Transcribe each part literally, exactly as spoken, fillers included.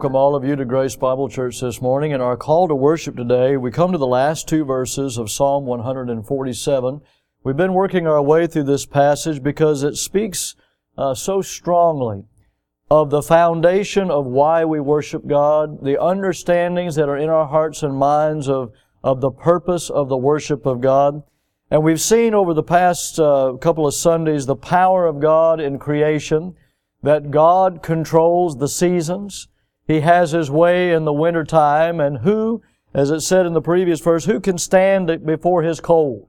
welcome all of you to Grace Bible Church this morning. In our call to worship today, we come to the last two verses of Psalm one forty-seven. We've been working our way through this passage because it speaks uh, so strongly of the foundation of why we worship God, the understandings that are in our hearts and minds of, of the purpose of the worship of God. And we've seen over the past uh, couple of Sundays the power of God in creation, that God controls the seasons. He has His way in the wintertime, and who, as it said in the previous verse, who can stand before His cold?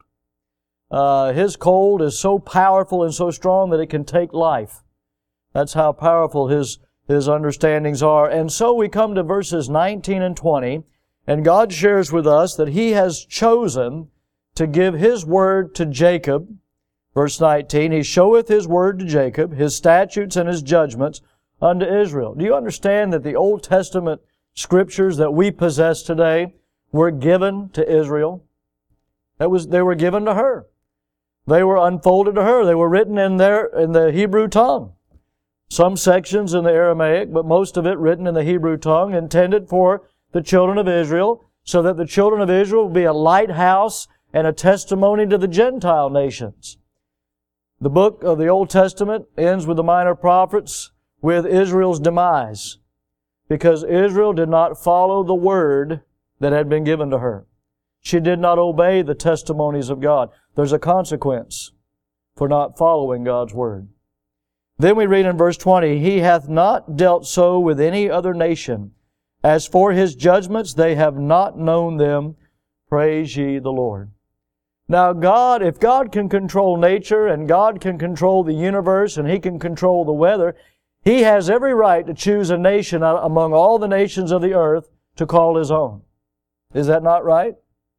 Uh, His cold is so powerful and so strong that it can take life. That's how powerful His, His understandings are. And so we come to verses nineteen and twenty, and God shares with us that He has chosen to give His word to Jacob. Verse nineteen, He showeth His word to Jacob, His statutes and His judgments unto Israel. Do you understand that the Old Testament scriptures that we possess today were given to Israel? That was, they were given to her. They were unfolded to her. They were written in their, in the Hebrew tongue. Some sections in the Aramaic, but most of it written in the Hebrew tongue, intended for the children of Israel, so that the children of Israel would be a lighthouse and a testimony to the Gentile nations. The book of the Old Testament ends with the Minor Prophets with Israel's demise, because Israel did not follow the word that had been given to her. She did not obey the testimonies of God. There's a consequence for not following God's word. Then we read in verse twenty, He hath not dealt so with any other nation. As for His judgments, they have not known them. Praise ye the Lord. Now God, if God can control nature and God can control the universe and He can control the weather, He has every right to choose a nation among all the nations of the earth to call His own. Is that not right?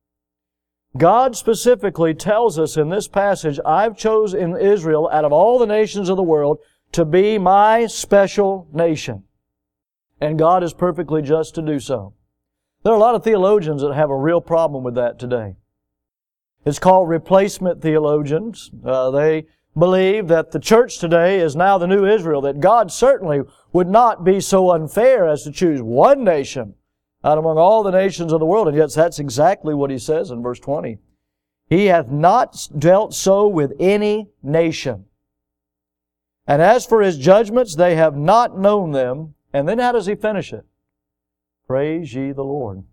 God specifically tells us in this passage, I've chosen Israel out of all the nations of the world to be my special nation. And God is perfectly just to do so. There are a lot of theologians that have a real problem with that today. It's called replacement theologians. Uh, they believe that the church today is now the new Israel, that God certainly would not be so unfair as to choose one nation out among all the nations of the world. And yet that's exactly what He says in verse twenty. He hath not dealt so with any nation. And as for His judgments, they have not known them. And then how does He finish it? Praise ye the Lord.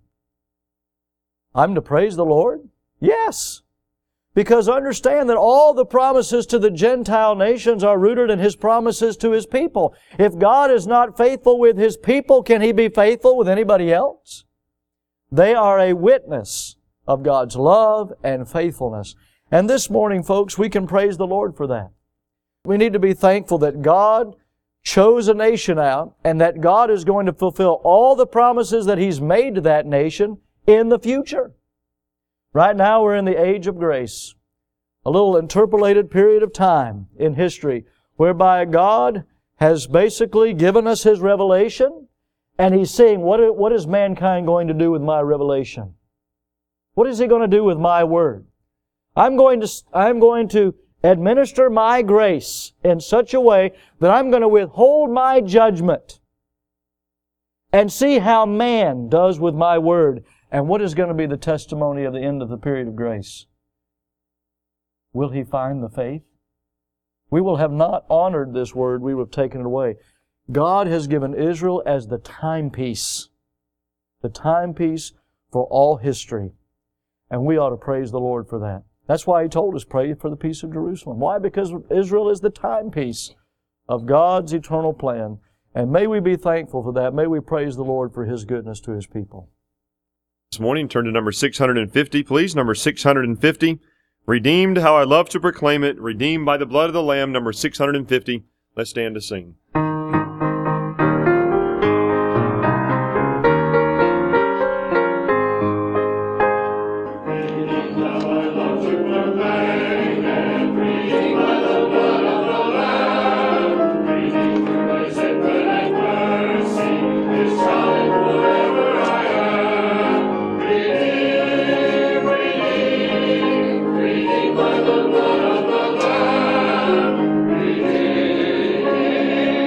I'm to praise the Lord? Yes. Because understand that all the promises to the Gentile nations are rooted in His promises to His people. If God is not faithful with His people, can He be faithful with anybody else? They are a witness of God's love and faithfulness. And this morning, folks, we can praise the Lord for that. We need to be thankful that God chose a nation out and that God is going to fulfill all the promises that He's made to that nation in the future. Right now we're in the age of grace, a little interpolated period of time in history whereby God has basically given us His revelation, and He's saying, what, what is mankind going to do with my revelation? What is He going to do with my word? I'm going to, I'm going to administer my grace in such a way that I'm going to withhold my judgment and see how man does with my word. And what is going to be the testimony of the end of the period of grace? Will he find the faith? We will have not honored this word, we will have taken it away. God has given Israel as the timepiece, the timepiece for all history. And we ought to praise the Lord for that. That's why He told us, pray for the peace of Jerusalem. Why? Because Israel is the timepiece of God's eternal plan. And may we be thankful for that. May we praise the Lord for His goodness to His people. This morning, turn to number six hundred fifty, please. Number six hundred fifty. Redeemed, how I love to proclaim it. Redeemed by the blood of the Lamb, number six hundred fifty. Let's stand to sing. By the blood of the Lamb, redeemed.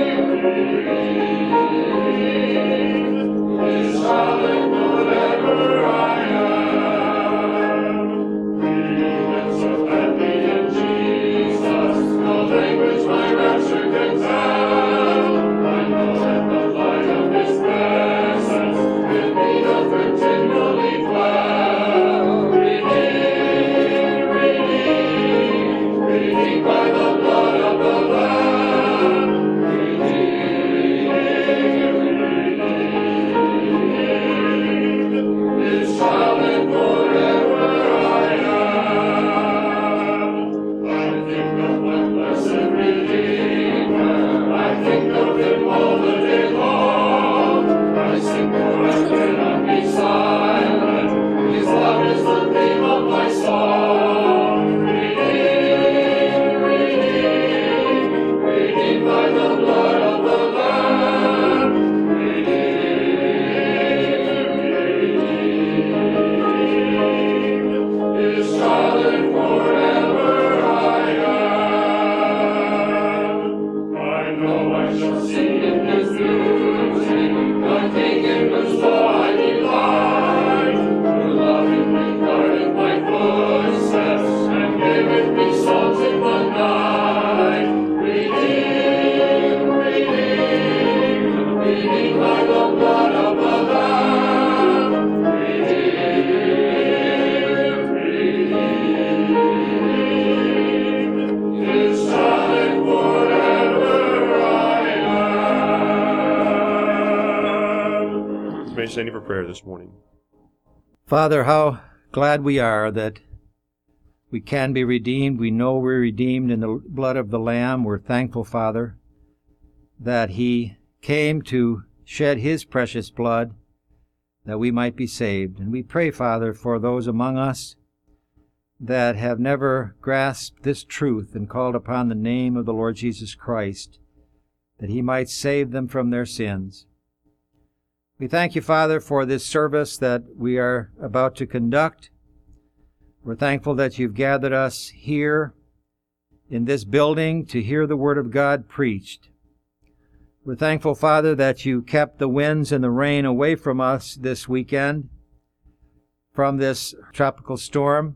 standing for prayer this morning. Father, how glad we are that we can be redeemed. We know we're redeemed in the blood of the Lamb. We're thankful, Father, that He came to shed His precious blood that we might be saved. And we pray, Father, for those among us that have never grasped this truth and called upon the name of the Lord Jesus Christ, that He might save them from their sins. We thank you, Father, for this service that we are about to conduct. We're thankful that you've gathered us here in this building to hear the Word of God preached. We're thankful, Father, that you kept the winds and the rain away from us this weekend, from this tropical storm.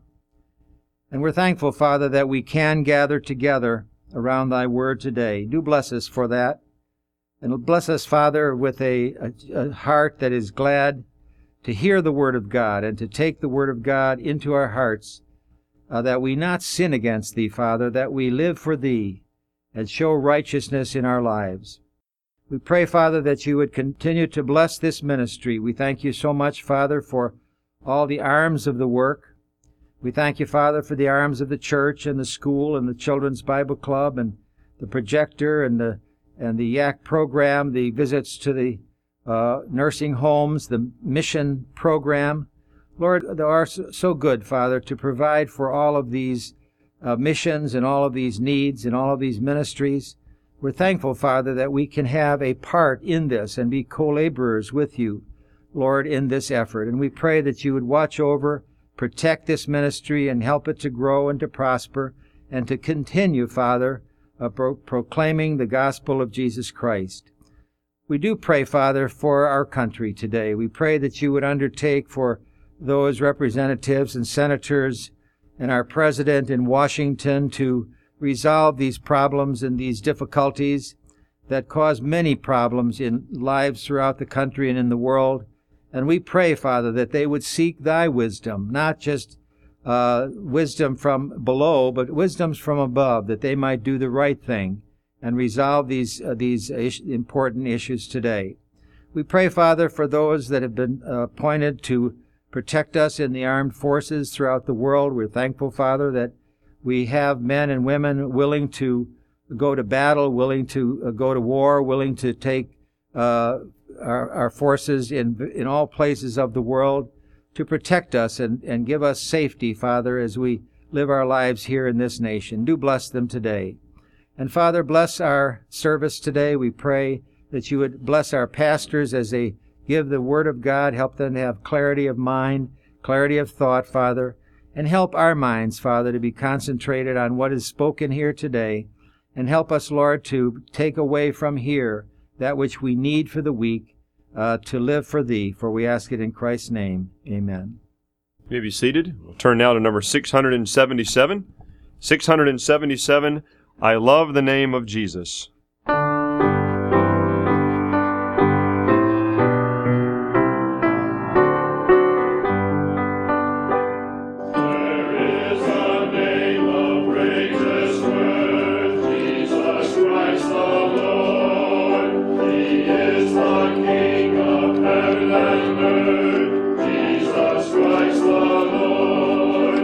And we're thankful, Father, that we can gather together around thy word today. Do bless us for that. And bless us, Father, with a, a, a heart that is glad to hear the word of God and to take the word of God into our hearts, uh, that we not sin against thee, Father, that we live for thee and show righteousness in our lives. We pray, Father, that you would continue to bless this ministry. We thank you so much, Father, for all the arms of the work. We thank you, Father, for the arms of the church and the school and the Children's Bible Club and the projector and the and the Y A C program, the visits to the uh, nursing homes, the mission program. Lord, thou art so good, Father, to provide for all of these uh, missions and all of these needs and all of these ministries. We're thankful, Father, that we can have a part in this and be co-laborers with you, Lord, in this effort. And we pray that you would watch over, protect this ministry, and help it to grow and to prosper and to continue, Father, uh, pro- proclaiming the gospel of Jesus Christ. We do pray, Father, for our country today. We pray that you would undertake for those representatives and senators and our president in Washington to resolve these problems and these difficulties that cause many problems in lives throughout the country and in the world. And we pray, Father, that they would seek thy wisdom, not just uh, wisdom from below, but wisdoms from above, that they might do the right thing and resolve these uh, these is- important issues today. We pray, Father, for those that have been uh, appointed to protect us in the armed forces throughout the world. We're thankful, Father, that we have men and women willing to go to battle, willing to uh, go to war, willing to take uh, our, our forces in in all places of the world to protect us and, and give us safety, Father, as we live our lives here in this nation. Do bless them today. And Father, bless our service today. We pray that you would bless our pastors as they give the word of God, help them to have clarity of mind, clarity of thought, Father, and help our minds, Father, to be concentrated on what is spoken here today, and help us, Lord, to take away from here that which we need for the week, uh, to live for thee, for we ask it in Christ's name. Amen. You may be seated. We'll turn now to number six hundred seventy-seven. six hundred seventy-seven, I Love the Name of Jesus.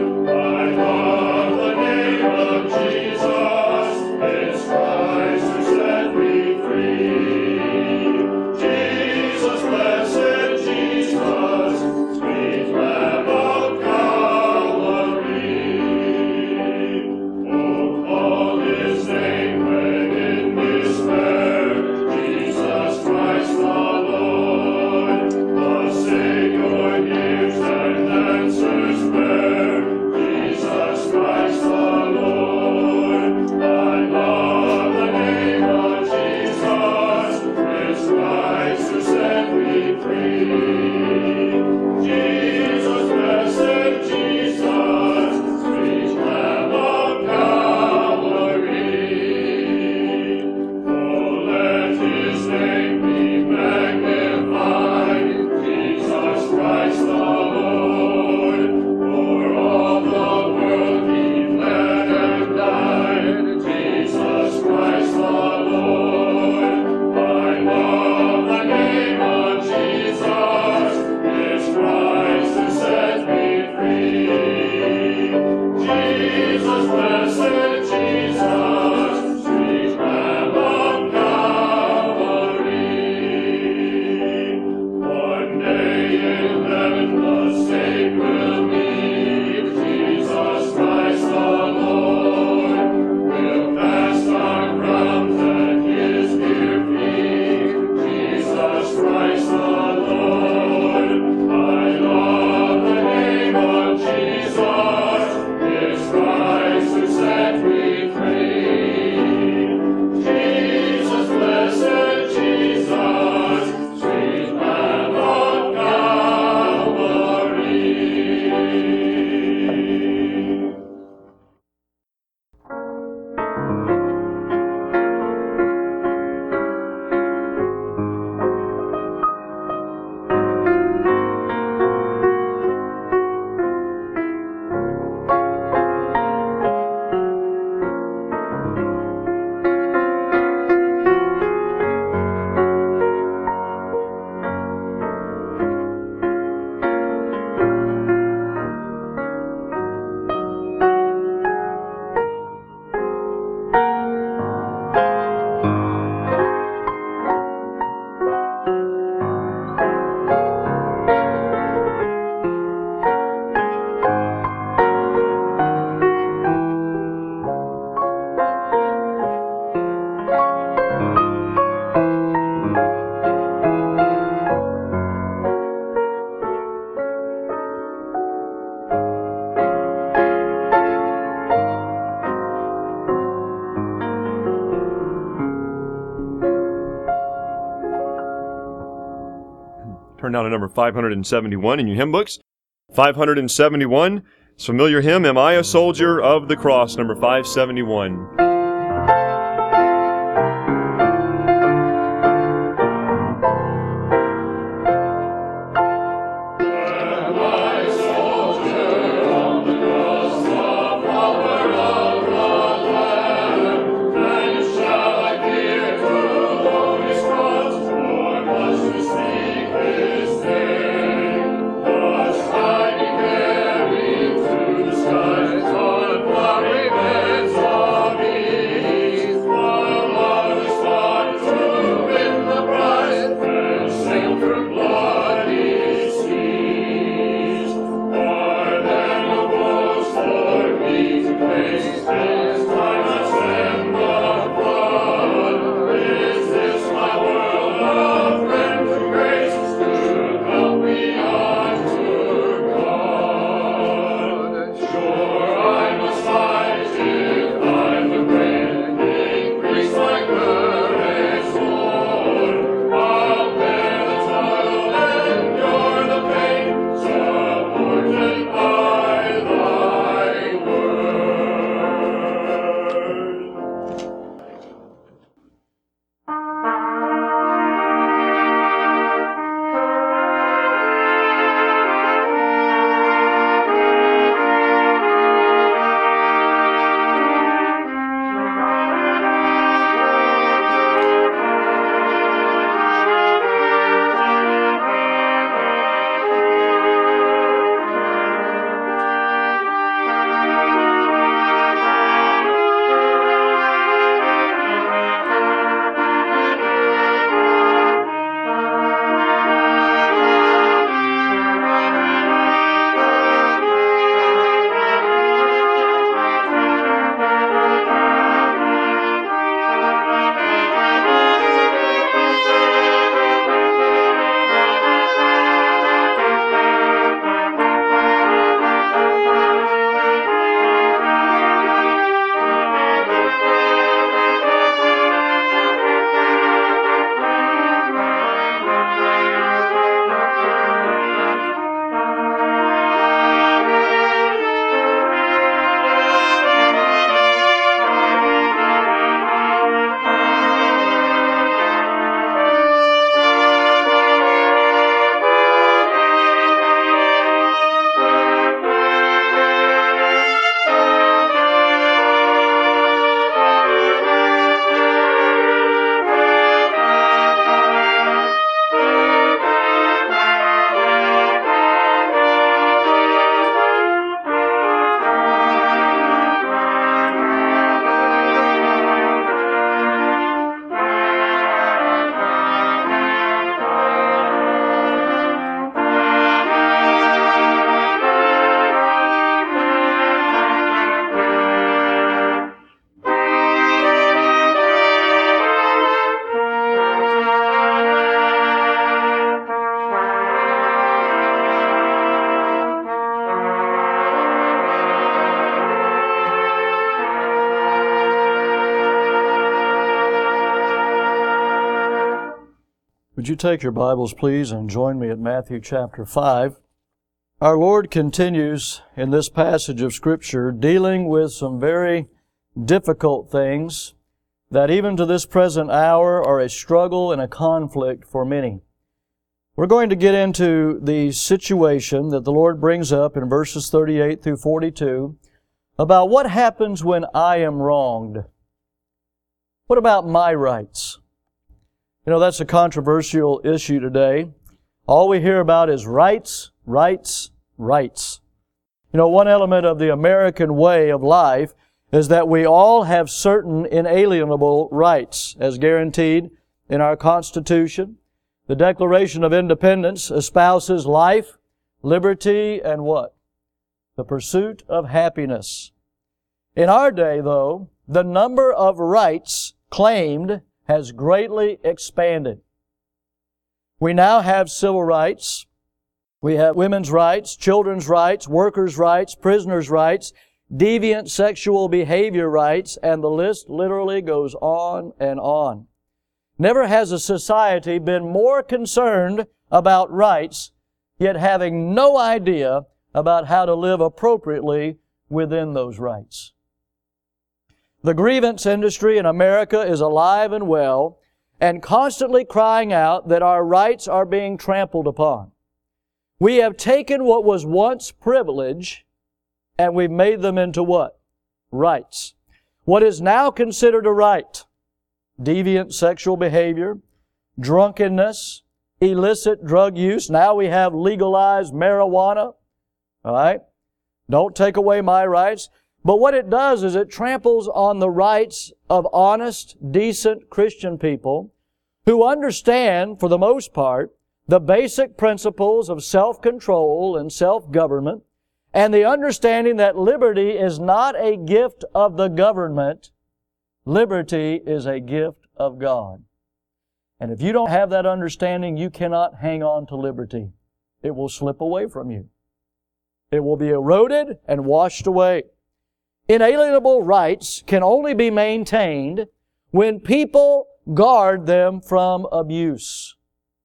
Jesus, it's Christ who now to number five hundred seventy-one in your hymn books. five hundred seventy-one, it's a familiar hymn, Am I a Soldier of the Cross, number five seventy-one. Would you take your Bibles, please, and join me at Matthew chapter five? Our Lord continues in this passage of Scripture dealing with some very difficult things that even to this present hour are a struggle and a conflict for many. We're going to get into the situation that the Lord brings up in verses thirty-eight through forty-two about what happens when I am wronged. What about my rights? You know, that's a controversial issue today. All we hear about is rights, rights, rights. You know, one element of the American way of life is that we all have certain inalienable rights as guaranteed in our Constitution. The Declaration of Independence espouses life, liberty, and what? The pursuit of happiness. In our day, though, the number of rights claimed has greatly expanded. We now have civil rights. We have women's rights, children's rights, workers' rights, prisoners' rights, deviant sexual behavior rights, and the list literally goes on and on. Never has a society been more concerned about rights, yet having no idea about how to live appropriately within those rights. The grievance industry in America is alive and well and constantly crying out that our rights are being trampled upon. We have taken what was once privilege and we've made them into what? Rights. What is now considered a right? Deviant sexual behavior, drunkenness, illicit drug use. Now we have legalized marijuana. All right? Don't take away my rights. But what it does is it tramples on the rights of honest, decent Christian people who understand, for the most part, the basic principles of self-control and self-government, and the understanding that liberty is not a gift of the government. Liberty is a gift of God. And if you don't have that understanding, you cannot hang on to liberty. It will slip away from you. It will be eroded and washed away. Inalienable rights can only be maintained when people guard them from abuse.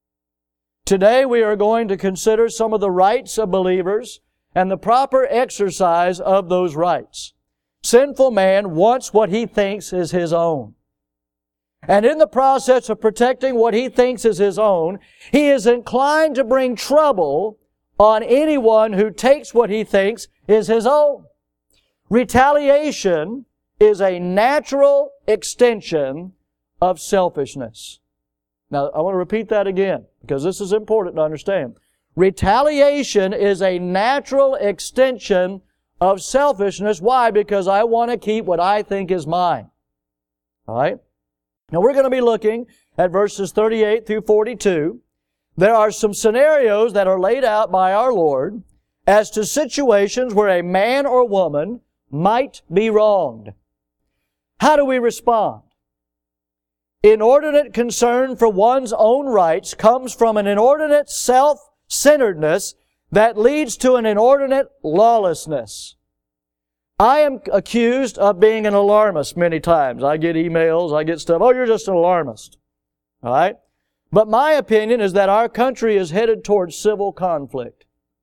Today we are going to consider some of the rights of believers and the proper exercise of those rights. Sinful man wants what he thinks is his own. And in the process of protecting what he thinks is his own, he is inclined to bring trouble on anyone who takes what he thinks is his own. Retaliation is a natural extension of selfishness. Now, I want to repeat that again, because this is important to understand. Retaliation is a natural extension of selfishness. Why? Because I want to keep what I think is mine. All right? Now, we're going to be looking at verses thirty-eight through forty-two. There are some scenarios that are laid out by our Lord as to situations where a man or woman might be wronged. How do we respond? Inordinate concern for one's own rights comes from an inordinate self-centeredness that leads to an inordinate lawlessness. I am accused of being an alarmist many times. I get emails, I get stuff, oh, you're just an alarmist. All right? But my opinion is that our country is headed towards civil conflict.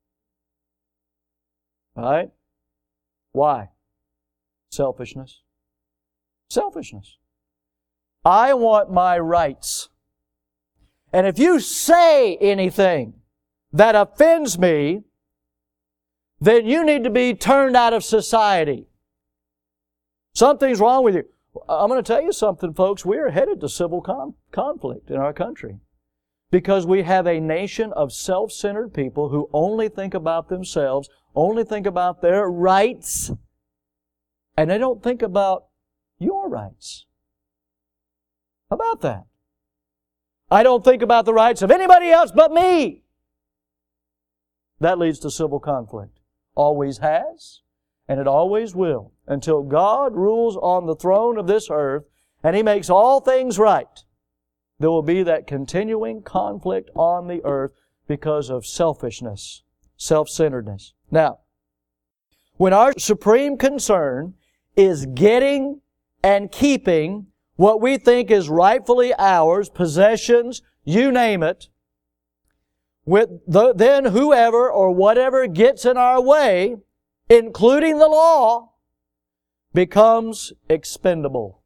All right? Why? Selfishness. Selfishness. I want my rights. And if you say anything that offends me, then you need to be turned out of society. Something's wrong with you. I'm going to tell you something, folks. We are headed to civil con- conflict in our country because we have a nation of self-centered people who only think about themselves, only think about their rights, and they don't think about your rights. How about that? I don't think about the rights of anybody else but me. That leads to civil conflict. Always has, and it always will, until God rules on the throne of this earth and He makes all things right. There will be that continuing conflict on the earth because of selfishness, self-centeredness. Now, when our supreme concern is getting and keeping what we think is rightfully ours, possessions, you name it, with the, then whoever or whatever gets in our way, including the law, becomes expendable.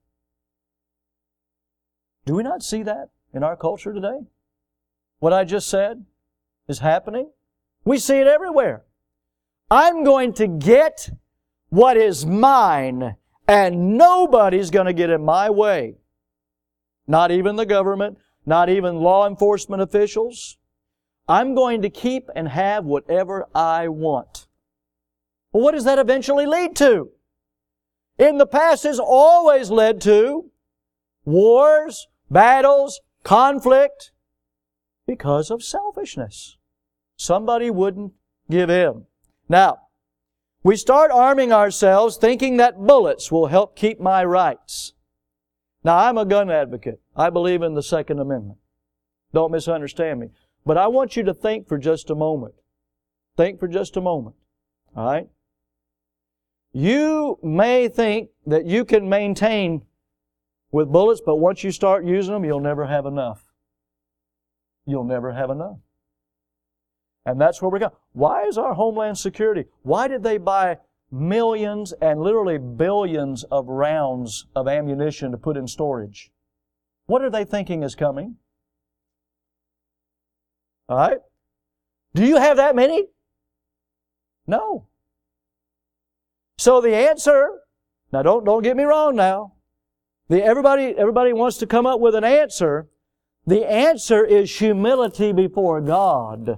Do we not see that in our culture today? What I just said is happening. We see it everywhere. I'm going to get what is mine, and nobody's going to get in my way. Not even the government, not even law enforcement officials. I'm going to keep and have whatever I want. Well, what does that eventually lead to? In the past, it's always led to wars, battles, conflict, because of selfishness. Somebody wouldn't give in. Now, we start arming ourselves thinking that bullets will help keep my rights. Now, I'm a gun advocate. I believe in the Second Amendment. Don't misunderstand me. But I want you to think for just a moment. Think for just a moment. All right? You may think that you can maintain with bullets, but once you start using them, you'll never have enough. You'll never have enough. And that's where we go. Why is our Homeland Security? Why did they buy millions and literally billions of rounds of ammunition to put in storage? What are they thinking is coming? All right? Do you have that many? No. So the answer, now don't, don't get me wrong now. The, everybody, everybody wants to come up with an answer. The answer is humility before God.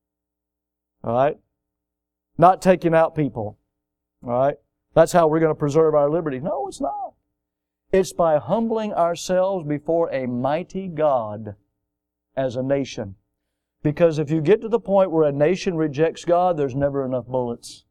All right? Not taking out people. All right? That's how we're going to preserve our liberty. No, it's not. It's by humbling ourselves before a mighty God as a nation. Because if you get to the point where a nation rejects God, there's never enough bullets.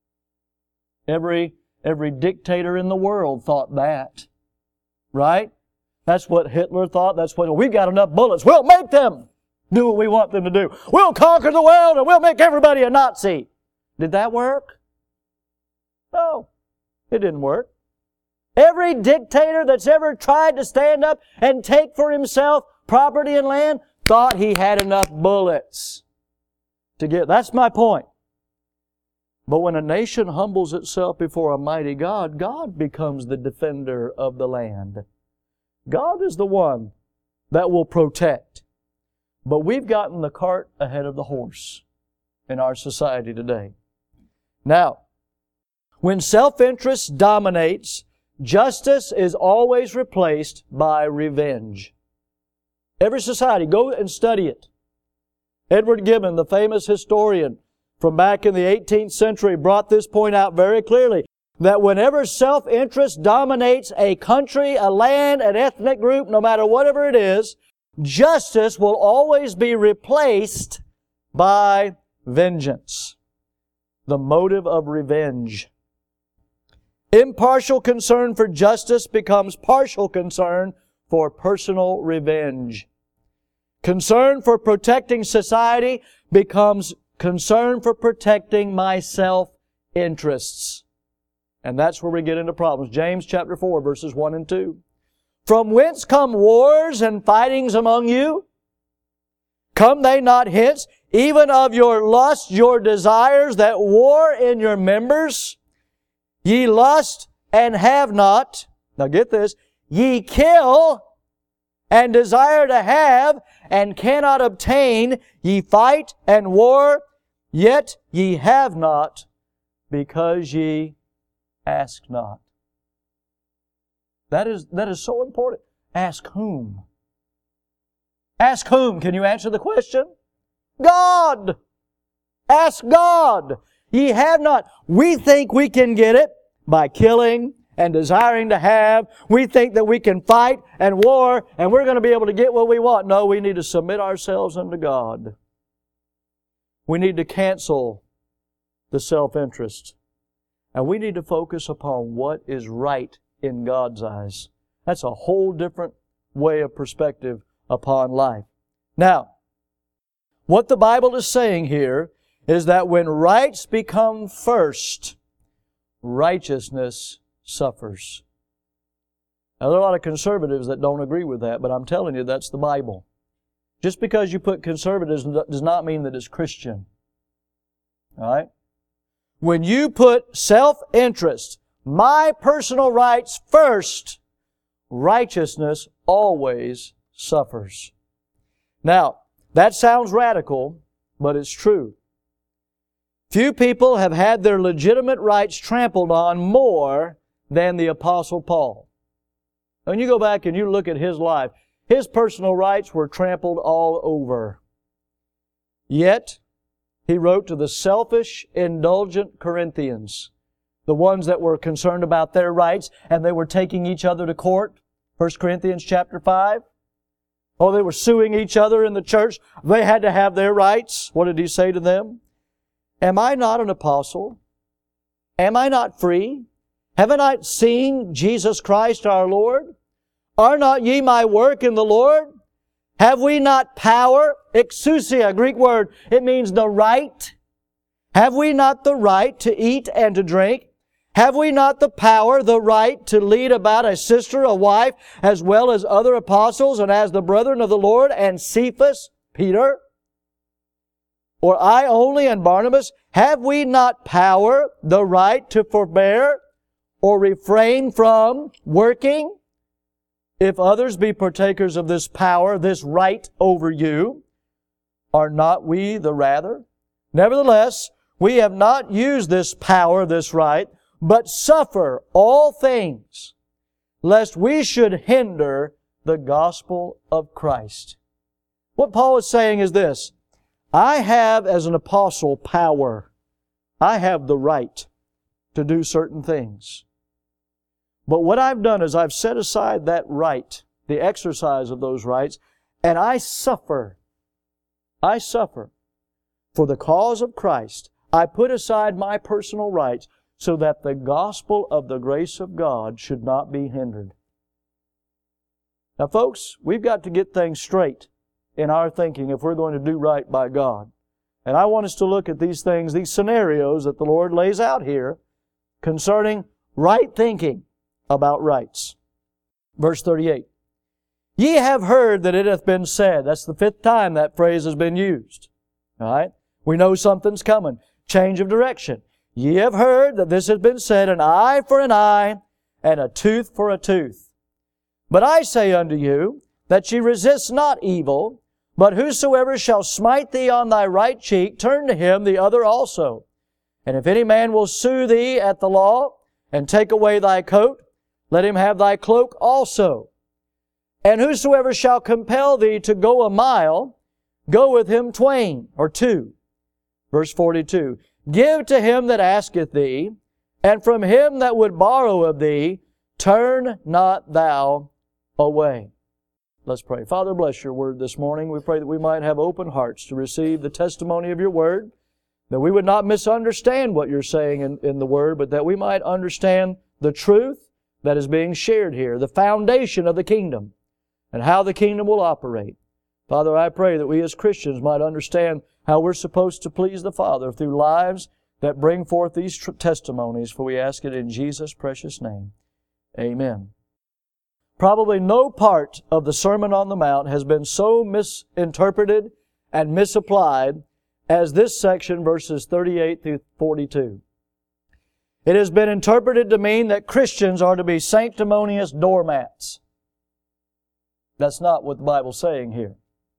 Every, every dictator in the world thought that. Right? That's what Hitler thought. That's what, we've got enough bullets. We'll make them do what we want them to do. We'll conquer the world and we'll make everybody a Nazi. Did that work? No. It didn't work. Every dictator that's ever tried to stand up and take for himself property and land thought he had enough bullets to get. That's my point. But when a nation humbles itself before a mighty God, God becomes the defender of the land. God is the one that will protect. But we've gotten the cart ahead of the horse in our society today. Now, when self-interest dominates, justice is always replaced by revenge. Every society, go and study it. Edward Gibbon, the famous historian from back in the eighteenth century, brought this point out very clearly, that whenever self-interest dominates a country, a land, an ethnic group, no matter whatever it is, justice will always be replaced by vengeance. The motive of revenge. Impartial concern for justice becomes partial concern for personal revenge. Concern for protecting society becomes concern for protecting my self-interests. And that's where we get into problems. James chapter four, verses one and two. From whence come wars and fightings among you? Come they not hence, even of your lusts, your desires that war in your members? Ye lust and have not. Now get this. Ye kill and desire to have and cannot obtain. Ye fight and war, yet ye have not, because ye ask not. That is, that is so important. Ask whom? Ask whom? Can you answer the question? God! Ask God! Ye have not. We think we can get it by killing and desiring to have. We think that we can fight and war and we're going to be able to get what we want. No, we need to submit ourselves unto God. We need to cancel the self-interest. And we need to focus upon what is right in God's eyes. That's a whole different way of perspective upon life. Now, what the Bible is saying here is that when rights become first, righteousness suffers. Now, there are a lot of conservatives that don't agree with that, but I'm telling you, that's the Bible. Just because you put conservatives does not mean that it's Christian. All right? When you put self-interest, my personal rights first, righteousness always suffers. Now, that sounds radical, but it's true. Few people have had their legitimate rights trampled on more than the Apostle Paul. When you go back and you look at his life, his personal rights were trampled all over. Yet, he wrote to the selfish, indulgent Corinthians, the ones that were concerned about their rights, and they were taking each other to court. First Corinthians chapter five. Oh, they were suing each other in the church. They had to have their rights. What did he say to them? Am I not an apostle? Am I not free? Haven't I seen Jesus Christ our Lord? Are not ye my work in the Lord? Have we not power? Exousia, Greek word. It means the right. Have we not the right to eat and to drink? Have we not the power, the right to lead about a sister, a wife, as well as other apostles and as the brethren of the Lord and Cephas, Peter? Or I only and Barnabas, have we not power, the right to forbear or refrain from working? If others be partakers of this power, this right over you, are not we the rather? Nevertheless, we have not used this power, this right, but suffer all things, lest we should hinder the gospel of Christ. What Paul is saying is this: I have, as an apostle, power. I have the right to do certain things. But what I've done is I've set aside that right, the exercise of those rights, and I suffer. I suffer for the cause of Christ. I put aside my personal rights so that the gospel of the grace of God should not be hindered. Now, folks, we've got to get things straight in our thinking if we're going to do right by God. And I want us to look at these things, these scenarios that the Lord lays out here concerning right thinking about rights. Verse thirty-eight. Ye have heard that it hath been said. That's the fifth time that phrase has been used. All right? We know something's coming. Change of direction. Ye have heard that this has been said, an eye for an eye, and a tooth for a tooth. But I say unto you, that ye resist not evil, but whosoever shall smite thee on thy right cheek, turn to him the other also. And if any man will sue thee at the law, and take away thy coat, let him have thy cloak also. And whosoever shall compel thee to go a mile, go with him twain, or two. Verse forty-two. Give to him that asketh thee, and from him that would borrow of thee, turn not thou away. Let's pray. Father, bless your word this morning. We pray that we might have open hearts to receive the testimony of your word, that we would not misunderstand what you're saying in, in the word, but that we might understand the truth that is being shared here, the foundation of the kingdom, and how the kingdom will operate. Father, I pray that we as Christians might understand how we're supposed to please the Father through lives that bring forth these tr- testimonies, for we ask it in Jesus' precious name. Amen. Probably no part of the Sermon on the Mount has been so misinterpreted and misapplied as this section, verses thirty-eight through forty-two. It has been interpreted to mean that Christians are to be sanctimonious doormats. That's not what the Bible's saying here.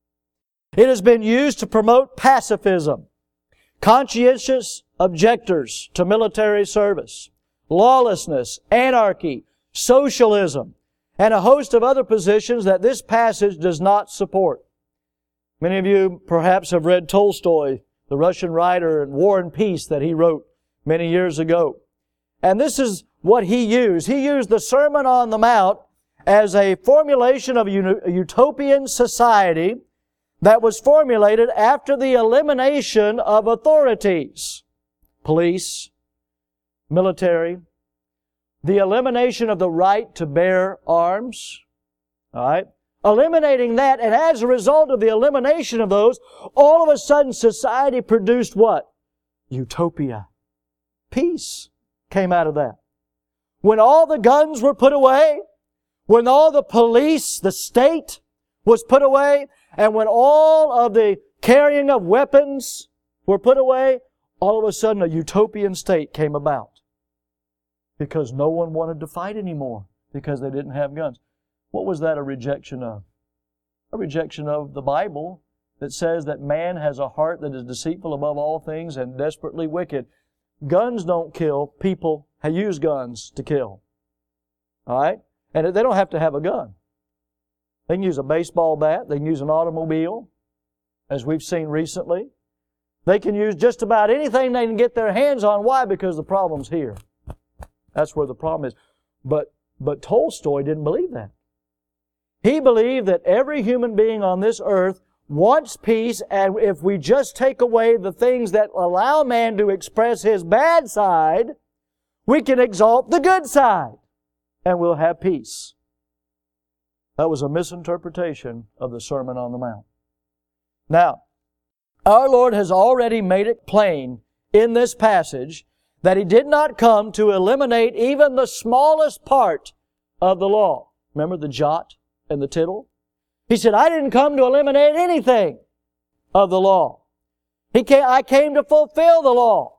It has been used to promote pacifism, conscientious objectors to military service, lawlessness, anarchy, socialism, and a host of other positions that this passage does not support. Many of you perhaps have read Tolstoy, the Russian writer, and War and Peace that he wrote many years ago. And this is what he used. He used the Sermon on the Mount as a formulation of a utopian society that was formulated after the elimination of authorities, police, military, the elimination of the right to bear arms, all right? Eliminating that, and as a result of the elimination of those, all of a sudden society produced what? Utopia. Peace came out of that. When all the guns were put away, when all the police, the state was put away, and when all of the carrying of weapons were put away, all of a sudden a utopian state came about. Because no one wanted to fight anymore, because they didn't have guns. What was that a rejection of? A rejection of the Bible that says that man has a heart that is deceitful above all things and desperately wicked. Guns don't kill. People use guns to kill. All right? And they don't have to have a gun. They can use a baseball bat. They can use an automobile, as we've seen recently. They can use just about anything they can get their hands on. Why? Because the problem's here. That's where the problem is. But, but Tolstoy didn't believe that. He believed that every human being on this earth wants peace, and if we just take away the things that allow man to express his bad side, we can exalt the good side, and we'll have peace. That was a misinterpretation of the Sermon on the Mount. Now, our Lord has already made it plain in this passage that He did not come to eliminate even the smallest part of the law. Remember the jot and the tittle? He said, I didn't come to eliminate anything of the law. He came, I came to fulfill the law.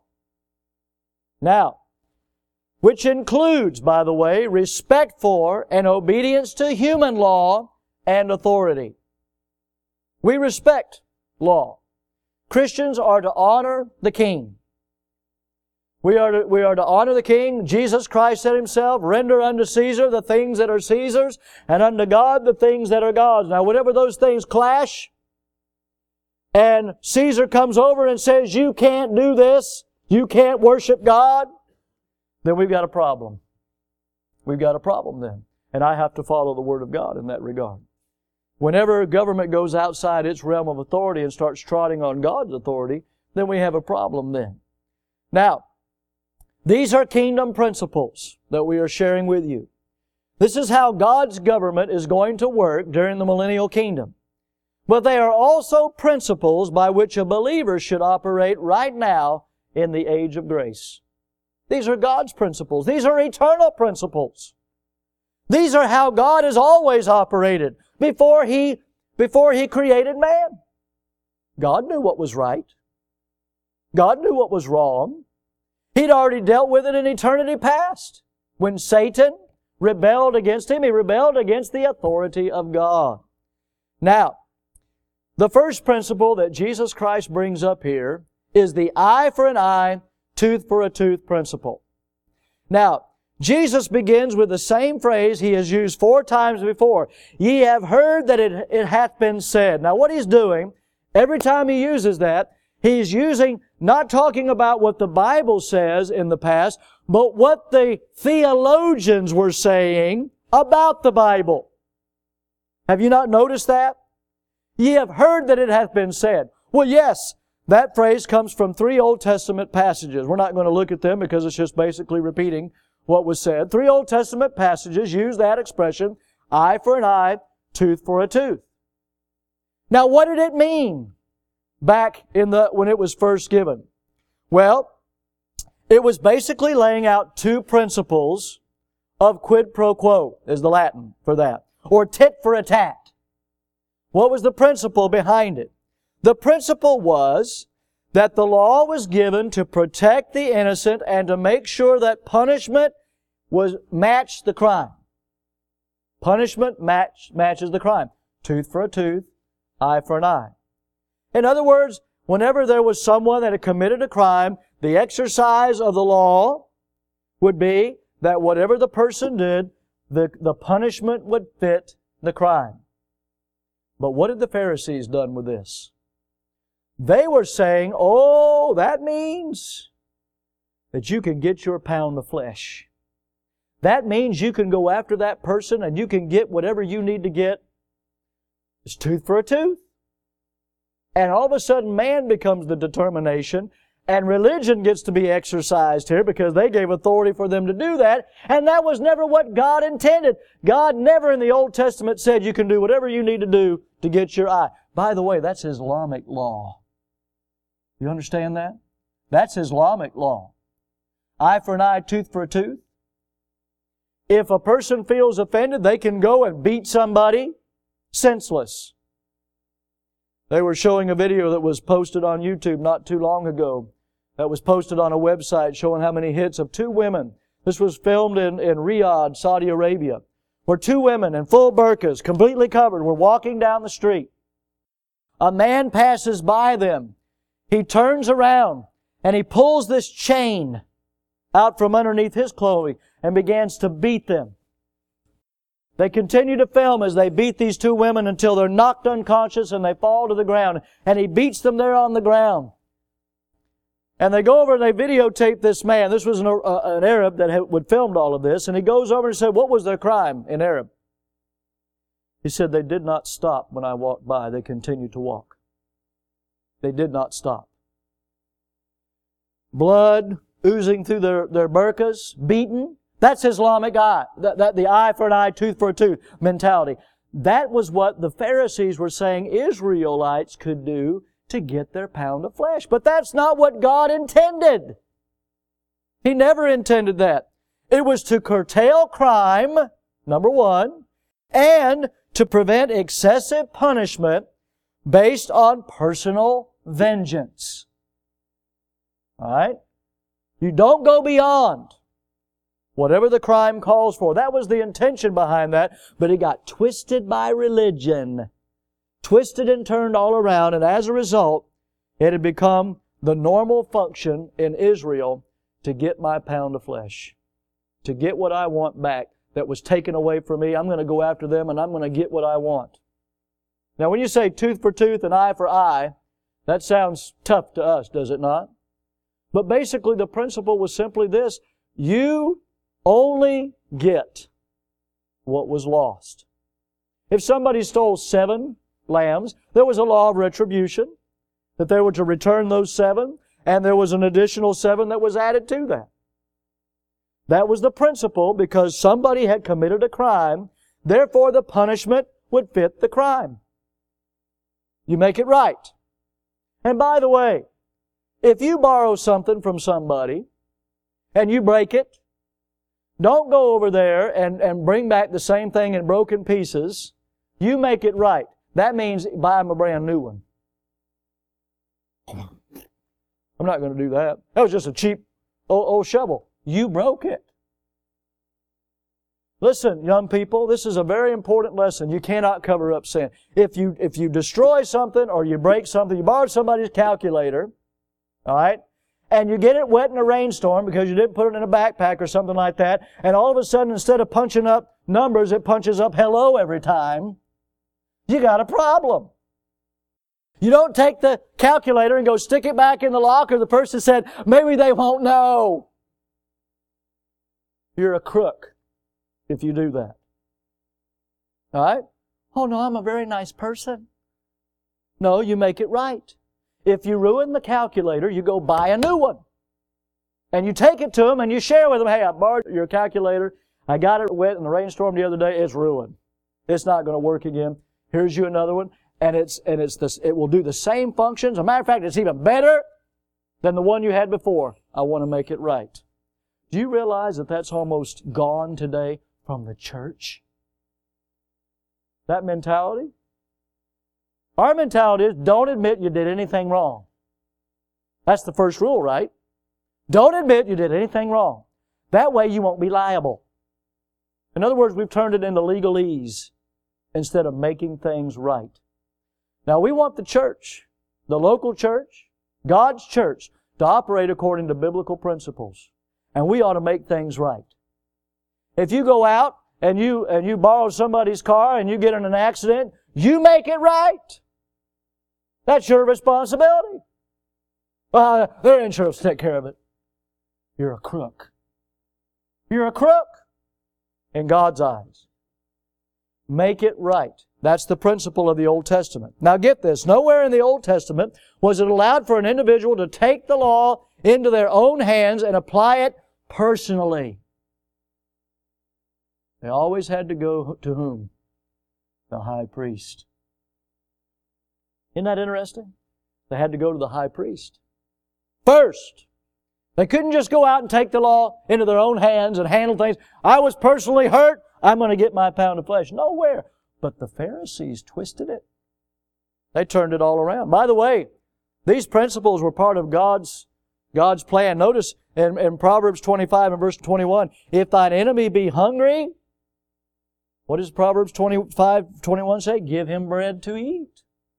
Now, which includes, by the way, respect for and obedience to human law and authority. We respect law. Christians are to honor the King. We are to, we are to honor the King. Jesus Christ said Himself, render unto Caesar the things that are Caesar's, and unto God the things that are God's. Now, whenever those things clash, and Caesar comes over and says, you can't do this, you can't worship God, then we've got a problem. We've got a problem then. And I have to follow the Word of God in that regard. Whenever government goes outside its realm of authority and starts trotting on God's authority, then we have a problem then. Now, these are kingdom principles that we are sharing with you. This is how God's government is going to work during the millennial kingdom. But they are also principles by which a believer should operate right now in the age of grace. These are God's principles. These are eternal principles. These are how God has always operated before He, before He created man. God knew what was right. God knew what was wrong. He'd already dealt with it in eternity past. When Satan rebelled against Him, he rebelled against the authority of God. Now, the first principle that Jesus Christ brings up here is the eye for an eye, tooth for a tooth principle. Now, Jesus begins with the same phrase He has used four times before. Ye have heard that it, it hath been said. Now, what He's doing, every time He uses that, He's using, not talking about what the Bible says in the past, but what the theologians were saying about the Bible. Have you not noticed that? Ye have heard that it hath been said. Well, yes, that phrase comes from three Old Testament passages. We're not going to look at them because it's just basically repeating what was said. Three Old Testament passages use that expression, eye for an eye, tooth for a tooth. Now, what did it mean back in the when it was first given? Well, it was basically laying out two principles of quid pro quo, is the Latin for that, or tit for a tat. What was the principle behind it? The principle was that the law was given to protect the innocent and to make sure that punishment was matched the crime. Punishment match, matches the crime. Tooth for a tooth, eye for an eye. In other words, whenever there was someone that had committed a crime, the exercise of the law would be that whatever the person did, the, the punishment would fit the crime. But what had the Pharisees done with this? They were saying, oh, that means that you can get your pound of flesh. That means you can go after that person and you can get whatever you need to get. It's tooth for a tooth. And all of a sudden man becomes the determination, and religion gets to be exercised here because they gave authority for them to do that. And that was never what God intended. God never in the Old Testament said you can do whatever you need to do to get your eye. By the way, that's Islamic law. You understand that? That's Islamic law. Eye for an eye, tooth for a tooth. If a person feels offended, they can go and beat somebody senseless. They were showing a video that was posted on YouTube not too long ago. That was posted on a website showing how many hits of two women. This was filmed in, in Riyadh, Saudi Arabia, where two women in full burqas, completely covered, were walking down the street. A man passes by them. He turns around and he pulls this chain out from underneath his clothing and begins to beat them. They continue to film as they beat these two women until they're knocked unconscious and they fall to the ground. And he beats them there on the ground. And they go over and they videotape this man. This was an, uh, an Arab that had, had filmed all of this. And he goes over and said, what was their crime in Arab? He said, they did not stop when I walked by. They continued to walk. They did not stop. Blood oozing through their, their burqas, beaten. That's Islamic eye. That, that, the eye for an eye, tooth for a tooth mentality. That was what the Pharisees were saying Israelites could do to get their pound of flesh. But that's not what God intended. He never intended that. It was to curtail crime, number one, and to prevent excessive punishment based on personal vengeance. All right? You don't go beyond whatever the crime calls for. That was the intention behind that, but it got twisted by religion. Twisted and turned all around, and as a result, it had become the normal function in Israel to get my pound of flesh, to get what I want back that was taken away from me. I'm going to go after them, and I'm going to get what I want. Now, when you say tooth for tooth and eye for eye, that sounds tough to us, does it not? But basically, the principle was simply this: you only get what was lost. If somebody stole seven lambs, there was a law of retribution, that they were to return those seven, and there was an additional seven that was added to that. That was the principle, because somebody had committed a crime, therefore the punishment would fit the crime. You make it right. And by the way, if you borrow something from somebody and you break it, don't go over there and, and bring back the same thing in broken pieces. You make it right. That means buy them a brand new one. I'm not going to do that. That was just a cheap old, old shovel. You broke it. Listen, young people, this is a very important lesson. You cannot cover up sin. If you, if you destroy something or you break something, you borrowed somebody's calculator, all right, and you get it wet in a rainstorm because you didn't put it in a backpack or something like that, and all of a sudden, instead of punching up numbers, it punches up hello every time, you got a problem. You don't take the calculator and go stick it back in the locker. The person said, maybe they won't know. You're a crook if you do that. All right? Oh, no, I'm a very nice person. No, you make it right. If you ruin the calculator, you go buy a new one. And you take it to them and you share with them, hey, I borrowed your calculator. I got it wet in the rainstorm the other day. It's ruined. It's not going to work again. Here's you another one. And it's and it's this, it will do the same functions. As a matter of fact, it's even better than the one you had before. I want to make it right. Do you realize that that's almost gone today from the church? That mentality? Our mentality is don't admit you did anything wrong. That's the first rule, right? Don't admit you did anything wrong. That way you won't be liable. In other words, we've turned it into legalese instead of making things right. Now, we want the church, the local church, God's church, to operate according to biblical principles. And we ought to make things right. If you go out and you and you borrow somebody's car and you get in an accident, you make it right. That's your responsibility. Well, their insurance will take care of it. You're a crook. You're a crook in God's eyes. Make it right. That's the principle of the Old Testament. Now get this. Nowhere in the Old Testament was it allowed for an individual to take the law into their own hands and apply it personally. They always had to go to whom? The high priest. Isn't that interesting? They had to go to the high priest first. They couldn't just go out and take the law into their own hands and handle things. I was personally hurt. I'm going to get my pound of flesh. Nowhere. But the Pharisees twisted it. They turned it all around. By the way, these principles were part of God's, God's plan. Notice in, in Proverbs twenty-five and verse twenty-one, if thine enemy be hungry, what does Proverbs twenty-five, twenty-one say? Give him bread to eat.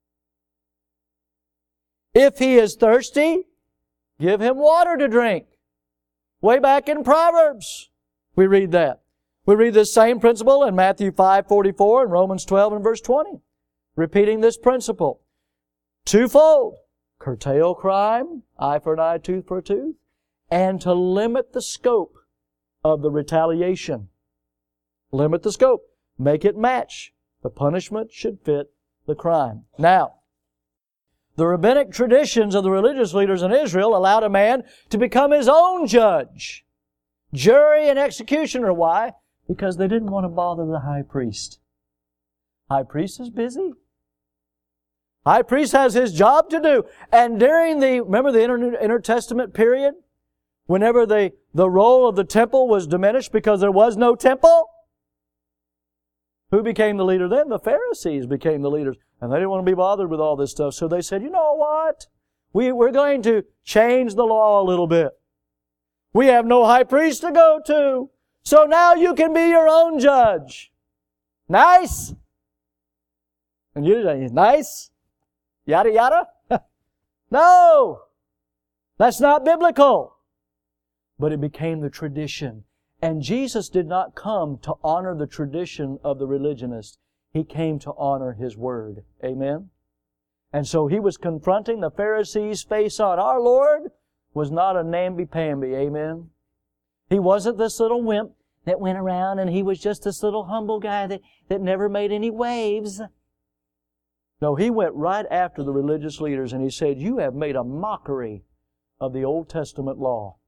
If he is thirsty, give him water to drink. Way back in Proverbs, we read that. We read this same principle in Matthew five forty-four and Romans twelve and verse twenty. Repeating this principle. Twofold. Curtail crime, eye for an eye, tooth for a tooth, and to limit the scope of the retaliation. Limit the scope. Make it match. The punishment should fit the crime. Now, the rabbinic traditions of the religious leaders in Israel allowed a man to become his own judge, jury, and executioner. Why? Because they didn't want to bother the high priest. High priest is busy. High priest has his job to do. And during the, remember the inter, intertestament period? Whenever the, the role of the temple was diminished because there was no temple? Who became the leader then? The Pharisees became the leaders. And they didn't want to be bothered with all this stuff. So they said, you know what? We, we're going to change the law a little bit. We have no high priest to go to. So now you can be your own judge. Nice? And you say, nice? Yada yada? No! That's not biblical. But it became the tradition. And Jesus did not come to honor the tradition of the religionists. He came to honor His Word. Amen? And so He was confronting the Pharisees face on. Our Lord was not a namby-pamby. Amen? He wasn't this little wimp that went around and He was just this little humble guy that, that never made any waves. No, He went right after the religious leaders and He said, you have made a mockery of the Old Testament law.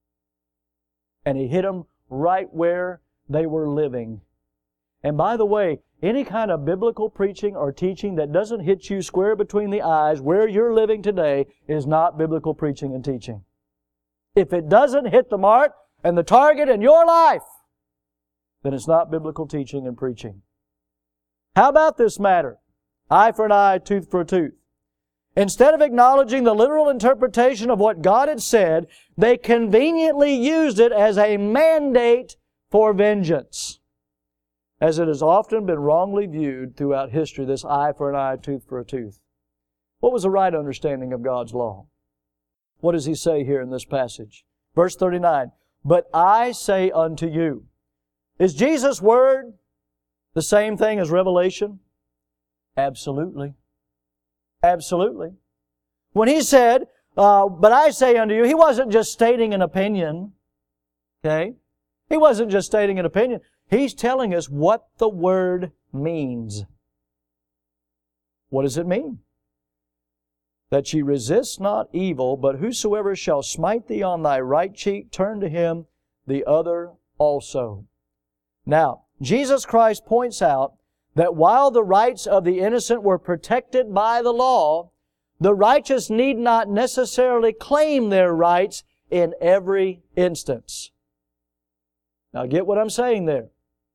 And He hit them right where they were living. And by the way, any kind of biblical preaching or teaching that doesn't hit you square between the eyes where you're living today is not biblical preaching and teaching. If it doesn't hit the mark and the target in your life, then it's not biblical teaching and preaching. How about this matter? Eye for an eye, tooth for a tooth. Instead of acknowledging the literal interpretation of what God had said, they conveniently used it as a mandate for vengeance, as it has often been wrongly viewed throughout history, this eye for an eye, tooth for a tooth. What was the right understanding of God's law? What does He say here in this passage? Verse thirty-nine, but I say unto you. Is Jesus' Word the same thing as revelation? Absolutely. Absolutely. When He said, uh, but I say unto you, He wasn't just stating an opinion. Okay? He wasn't just stating an opinion. He's telling us what the Word means. What does it mean? That ye resist not evil, but whosoever shall smite thee on thy right cheek, turn to him the other also. Now, Jesus Christ points out that while the rights of the innocent were protected by the law, the righteous need not necessarily claim their rights in every instance. Now get what I'm saying there.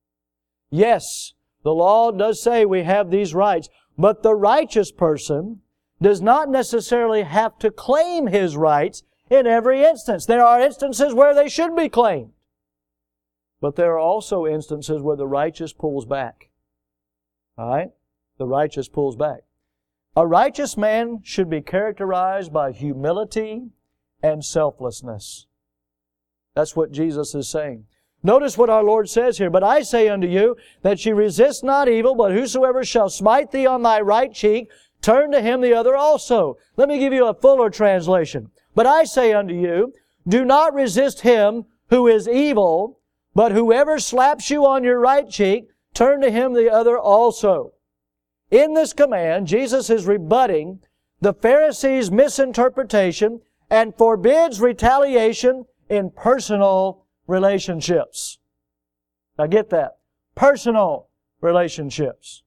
Yes, the law does say we have these rights, but the righteous person does not necessarily have to claim his rights in every instance. There are instances where they should be claimed, but there are also instances where the righteous pulls back. All right? The righteous pulls back. A righteous man should be characterized by humility and selflessness. That's what Jesus is saying. Notice what our Lord says here. But I say unto you that ye resist not evil, but whosoever shall smite thee on thy right cheek, turn to him the other also. Let me give you a fuller translation. But I say unto you, do not resist him who is evil, but whoever slaps you on your right cheek, turn to him the other also. In this command, Jesus is rebutting the Pharisees' misinterpretation and forbids retaliation in personal relationships. Now get that. Personal relationships.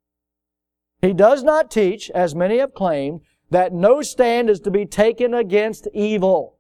He does not teach, as many have claimed, that no stand is to be taken against evil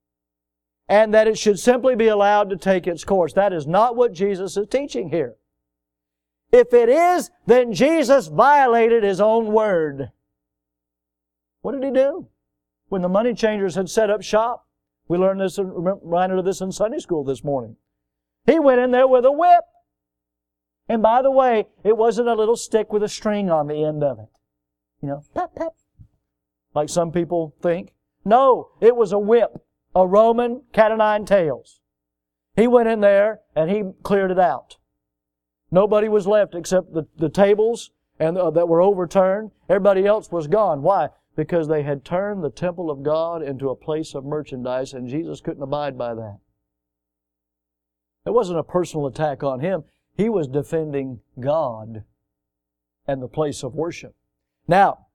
and that it should simply be allowed to take its course. That is not what Jesus is teaching here. If it is, then Jesus violated His own word. What did He do? When the money changers had set up shop, we learned this, reminded of this in Sunday school this morning. He went in there with a whip. And by the way, it wasn't a little stick with a string on the end of it. You know, pep, pep, like some people think. No, it was a whip, a Roman cat o' nine tails. He went in there and He cleared it out. Nobody was left except the, the tables and uh, that were overturned. Everybody else was gone. Why? Because they had turned the temple of God into a place of merchandise, and Jesus couldn't abide by that. It wasn't a personal attack on Him. He was defending God and the place of worship. Now,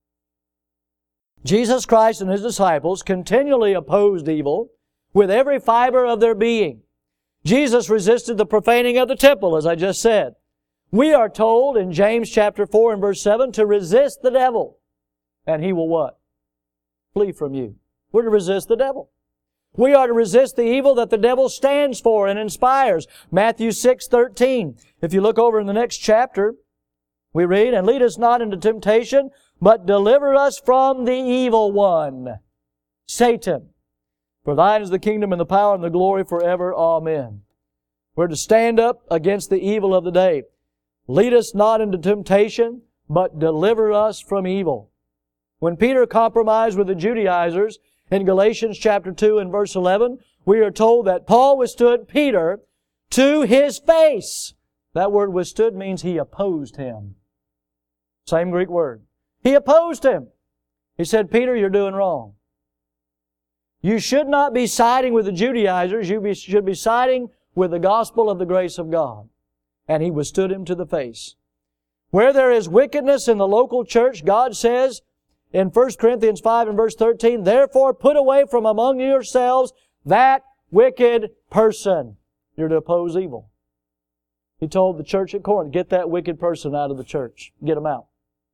Jesus Christ and His disciples continually opposed evil with every fiber of their being. Jesus resisted the profaning of the temple, as I just said. We are told in James chapter four and verse seven to resist the devil, and he will what? Flee from you. We're to resist the devil. We are to resist the evil that the devil stands for and inspires. Matthew six thirteen. If you look over in the next chapter, we read, and lead us not into temptation, but deliver us from the evil one, Satan. For thine is the kingdom and the power and the glory forever. Amen. We're to stand up against the evil of the day. Lead us not into temptation, but deliver us from evil. When Peter compromised with the Judaizers in Galatians chapter two and verse eleven, we are told that Paul withstood Peter to his face. That word withstood means he opposed him. Same Greek word. He opposed him. He said, Peter, you're doing wrong. You should not be siding with the Judaizers. You be, should be siding with the gospel of the grace of God. And he withstood him to the face. Where there is wickedness in the local church, God says in First Corinthians five and verse thirteen, therefore put away from among yourselves that wicked person. You're to oppose evil. He told the church at Corinth, get that wicked person out of the church. Get him out.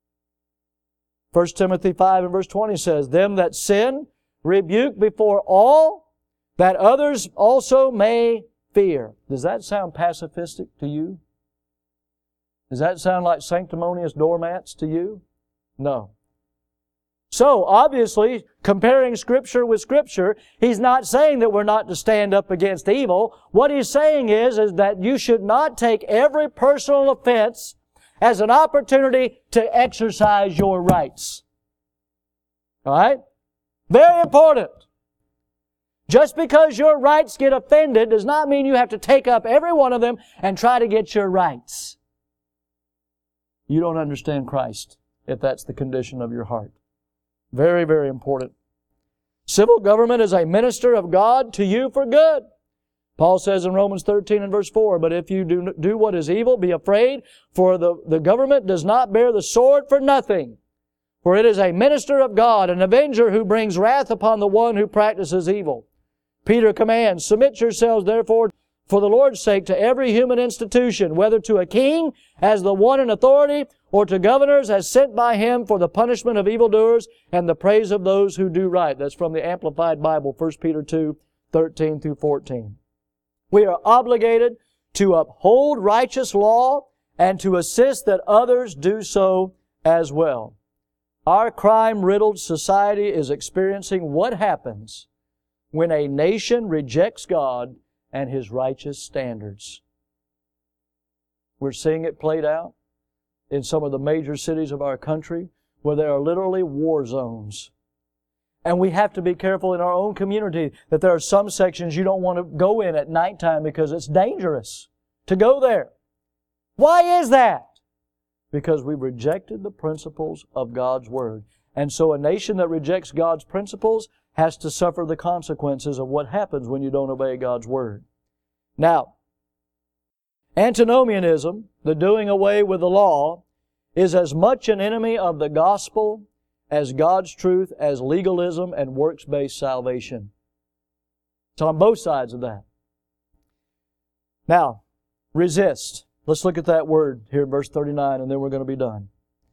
First Timothy five and verse twenty says, them that sin, rebuke before all, that others also may fear. Does that sound pacifistic to you? Does that sound like sanctimonious doormats to you? No. So, obviously, comparing Scripture with Scripture, he's not saying that we're not to stand up against evil. What he's saying is, is that you should not take every personal offense as an opportunity to exercise your rights. All right? Very important. Just because your rights get offended does not mean you have to take up every one of them and try to get your rights. You don't understand Christ if that's the condition of your heart. Very, very important. Civil government is a minister of God to you for good. Paul says in Romans thirteen and verse four, but if you do, do what is evil, be afraid, for the, the government does not bear the sword for nothing. For it is a minister of God, an avenger who brings wrath upon the one who practices evil. Peter commands, submit yourselves therefore for the Lord's sake to every human institution, whether to a king as the one in authority, or to governors as sent by him for the punishment of evildoers and the praise of those who do right. That's from the Amplified Bible, First Peter two, thirteen through fourteen. We are obligated to uphold righteous law and to assist that others do so as well. Our crime-riddled society is experiencing what happens when a nation rejects God and His righteous standards. We're seeing it played out in some of the major cities of our country where there are literally war zones. And we have to be careful in our own community that there are some sections you don't want to go in at nighttime because it's dangerous to go there. Why is that? Because we rejected the principles of God's Word. And so a nation that rejects God's principles has to suffer the consequences of what happens when you don't obey God's Word. Now, antinomianism, the doing away with the law, is as much an enemy of the gospel as God's truth, as legalism and works-based salvation. It's on both sides of that. Now, resist. Let's look at that word here in verse thirty-nine, and then we're going to be done.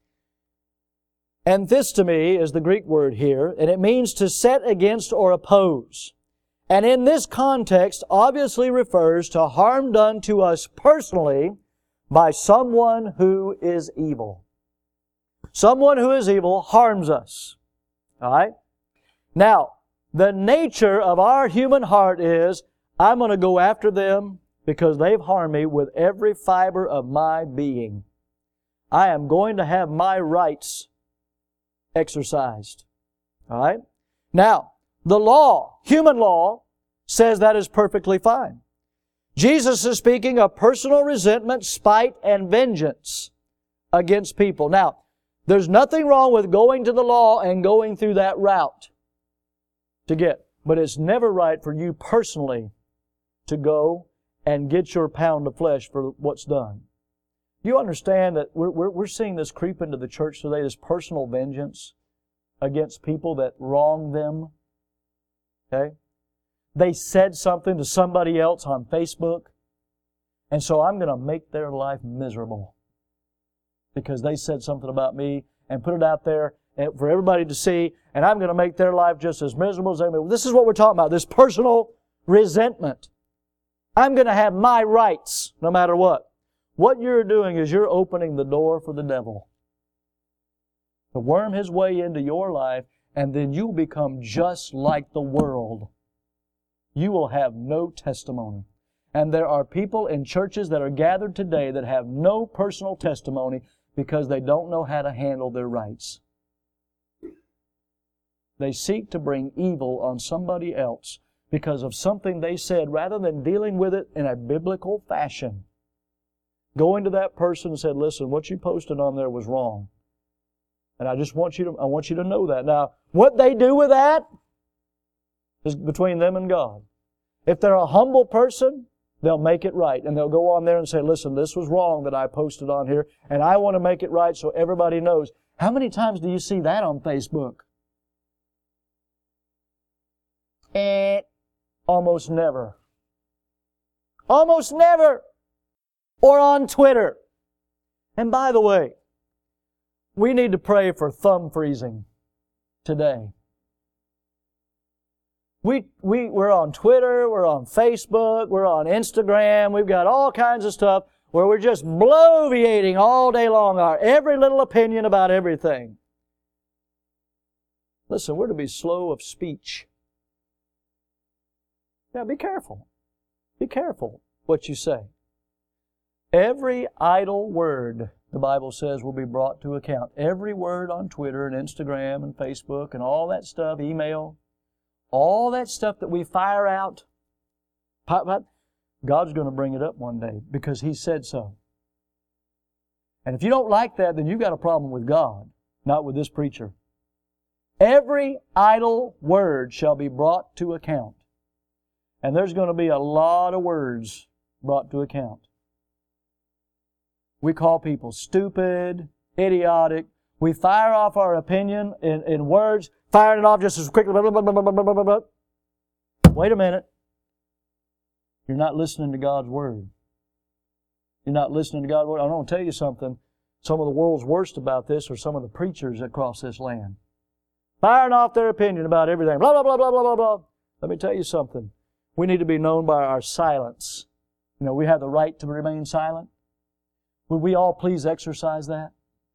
Anthistemi is the Greek word here, and it means to set against or oppose. And in this context, obviously refers to harm done to us personally by someone who is evil. Someone who is evil harms us. All right? Now, the nature of our human heart is, I'm going to go after them because they've harmed me with every fiber of my being. I am going to have my rights exercised. All right? Now, the law, human law, says that is perfectly fine. Jesus is speaking of personal resentment, spite, and vengeance against people. Now, there's nothing wrong with going to the law and going through that route to get. But it's never right for you personally to go and get your pound of flesh for what's done. You understand that we're, we're, we're seeing this creep into the church today, this personal vengeance against people that wrong them. Okay? They said something to somebody else on Facebook, and so I'm going to make their life miserable because they said something about me and put it out there for everybody to see, and I'm going to make their life just as miserable as they may. This is what we're talking about, this personal resentment. I'm going to have my rights no matter what. What you're doing is you're opening the door for the devil. to worm his way into your life, and then you'll become just like the world. You will have no testimony. And there are people in churches that are gathered today that have no personal testimony because they don't know how to handle their rights. They seek to bring evil on somebody else because of something they said rather than dealing with it in a biblical fashion. Going to that person and said, listen, what you posted on there was wrong. And I just want you to, I want you to know that. Now, what they do with that is between them and God. If they're a humble person, they'll make it right. And they'll go on there and say, listen, this was wrong that I posted on here, and I want to make it right so everybody knows. How many times do you see that on Facebook? Eh, almost never. Almost never. Or on Twitter. And by the way, we need to pray for thumb freezing today. We, we, we're on Twitter, we're on Facebook, we're on Instagram, we've got all kinds of stuff where we're just bloviating all day long our every little opinion about everything. Listen, we're to be slow of speech. Yeah, be careful. Be careful what you say. Every idle word, the Bible says, will be brought to account. Every word on Twitter and Instagram and Facebook and all that stuff, email, all that stuff that we fire out, God's going to bring it up one day because He said so. And if you don't like that, then you've got a problem with God, not with this preacher. Every idle word shall be brought to account. And there's going to be a lot of words brought to account. We call people stupid, idiotic. We fire off our opinion in, in words, firing it off just as quickly. Blah, blah, blah, blah, blah, blah, blah. Wait a minute. You're not listening to God's Word. You're not listening to God's Word. I'm going to tell you something. Some of the world's worst about this are some of the preachers across this land. Firing off their opinion about everything. Blah, blah, blah, blah, blah, blah, blah. Let me tell you something. We need to be known by our silence. You know, we have the right to remain silent. Would we all please exercise that?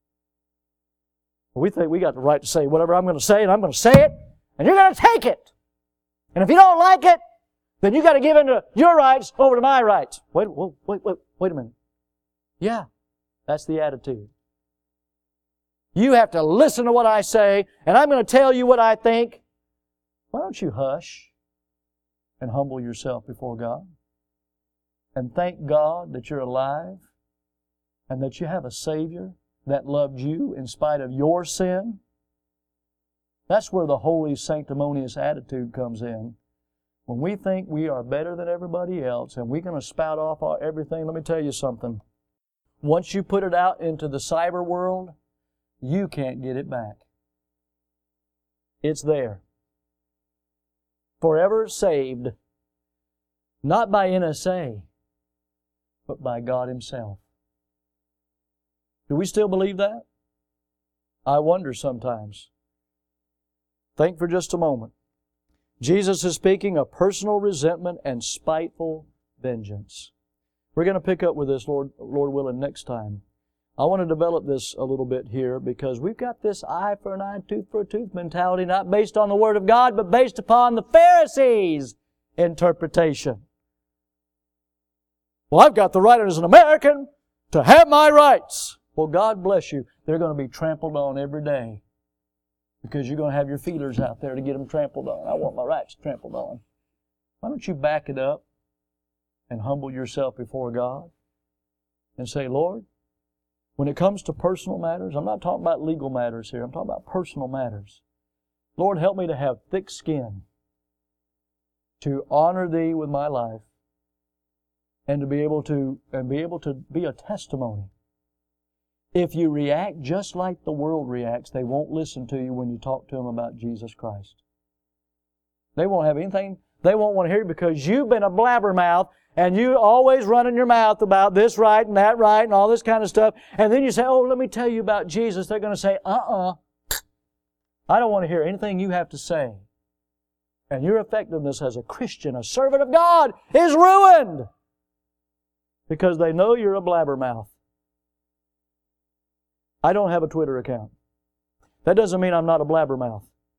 We think we got the right to say whatever I'm going to say, and I'm going to say it, and you're going to take it. And if you don't like it, then you got to give in to your rights over to my rights. Wait, wait, wait, wait, wait a minute. Yeah, that's the attitude. You have to listen to what I say, and I'm going to tell you what I think. Why don't you hush and humble yourself before God and thank God that you're alive and that you have a Savior that loved you in spite of your sin? That's where the holy sanctimonious attitude comes in. When we think we are better than everybody else and we're going to spout off our everything, let me tell you something. Once you put it out into the cyber world, you can't get it back. It's there. Forever saved, not by N S A, but by God Himself. Do we still believe that? I wonder sometimes. Think for just a moment. Jesus is speaking of personal resentment and spiteful vengeance. We're going to pick up with this, Lord, Lord willing, next time. I want to develop this a little bit here because we've got this eye for an eye, tooth for a tooth mentality, not based on the Word of God, but based upon the Pharisees' interpretation. Well, I've got the right as an American to have my rights. Well, God bless you. They're going to be trampled on every day because you're going to have your feelers out there to get them trampled on. I want my rights trampled on. Why don't you back it up and humble yourself before God and say, Lord, when it comes to personal matters, I'm not talking about legal matters here. I'm talking about personal matters. Lord, help me to have thick skin to honor Thee with my life and to be able to and be able to be a testimony. If you react just like the world reacts, they won't listen to you when you talk to them about Jesus Christ. They won't have anything. They won't want to hear you because you've been a blabbermouth and you always running your mouth about this right and that right and all this kind of stuff. And then you say, oh, let me tell you about Jesus. They're going to say, uh-uh. I don't want to hear anything you have to say. And your effectiveness as a Christian, a servant of God, is ruined because they know you're a blabbermouth. I don't have a Twitter account. That doesn't mean I'm not a blabbermouth.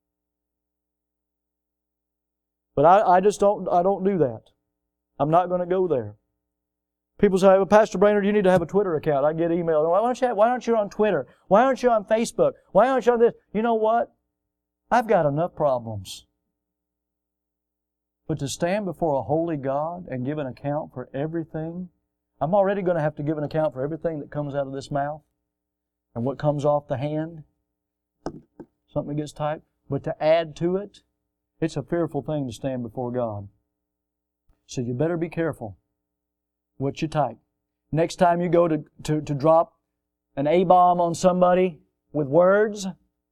But I, I just don't, I don't do that. I'm not going to go there. People say, well, Pastor Brainerd, you need to have a Twitter account. I get emails. Why aren't you, why aren't you on Twitter? Why aren't you on Facebook? Why aren't you on this? You know what? I've got enough problems. But to stand before a holy God and give an account for everything, I'm already going to have to give an account for everything that comes out of this mouth and what comes off the hand. Something gets typed. But to add to it, it's a fearful thing to stand before God. So you better be careful what you type. Next time you go to, to, to drop an A-bomb on somebody with words,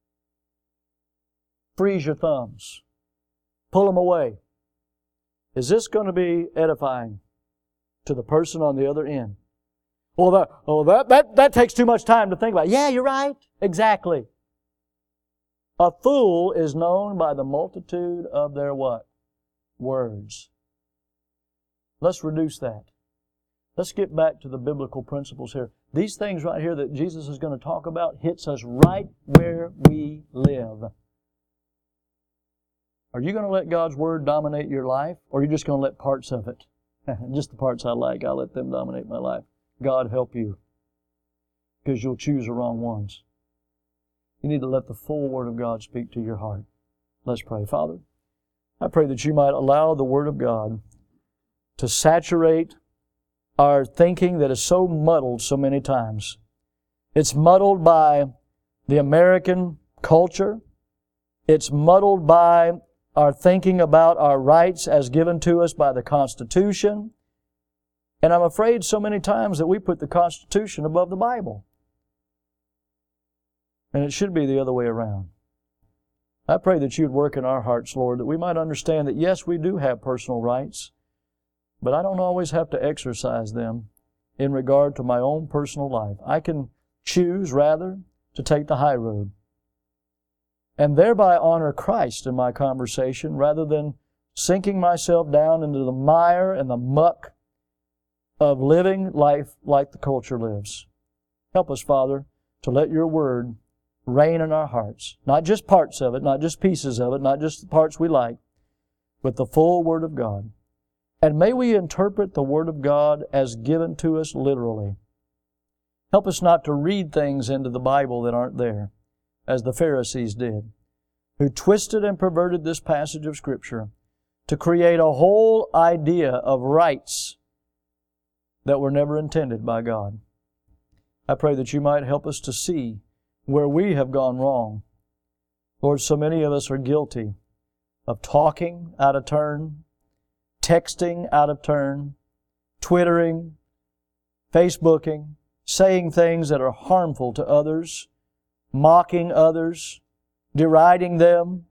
freeze your thumbs. Pull them away. Is this going to be edifying to the person on the other end? Well, that, oh, that, that, that takes too much time to think about. Yeah, you're right. Exactly. A fool is known by the multitude of their what? Words. Let's reduce that. Let's get back to the biblical principles here. These things right here that Jesus is going to talk about hits us right where we live. Are you going to let God's Word dominate your life, or are you just going to let parts of it? Just the parts I like, I'll let them dominate my life. God help you, because you'll choose the wrong ones. You need to let the full Word of God speak to your heart. Let's pray. Father, I pray that you might allow the Word of God to saturate our thinking that is so muddled so many times. It's muddled by the American culture. It's muddled by our thinking about our rights as given to us by the Constitution. And I'm afraid so many times that we put the Constitution above the Bible. And it should be the other way around. I pray that you'd work in our hearts, Lord, that we might understand that yes, we do have personal rights, but I don't always have to exercise them in regard to my own personal life. I can choose, rather, to take the high road and thereby honor Christ in my conversation rather than sinking myself down into the mire and the muck of living life like the culture lives. Help us, Father, to let your Word reign in our hearts. Not just parts of it, not just pieces of it, not just the parts we like, but the full Word of God. And may we interpret the Word of God as given to us literally. Help us not to read things into the Bible that aren't there, as the Pharisees did, who twisted and perverted this passage of Scripture to create a whole idea of rights that were never intended by God. I pray that you might help us to see where we have gone wrong. Lord, so many of us are guilty of talking out of turn, texting out of turn, Twittering, Facebooking, saying things that are harmful to others, mocking others, deriding them.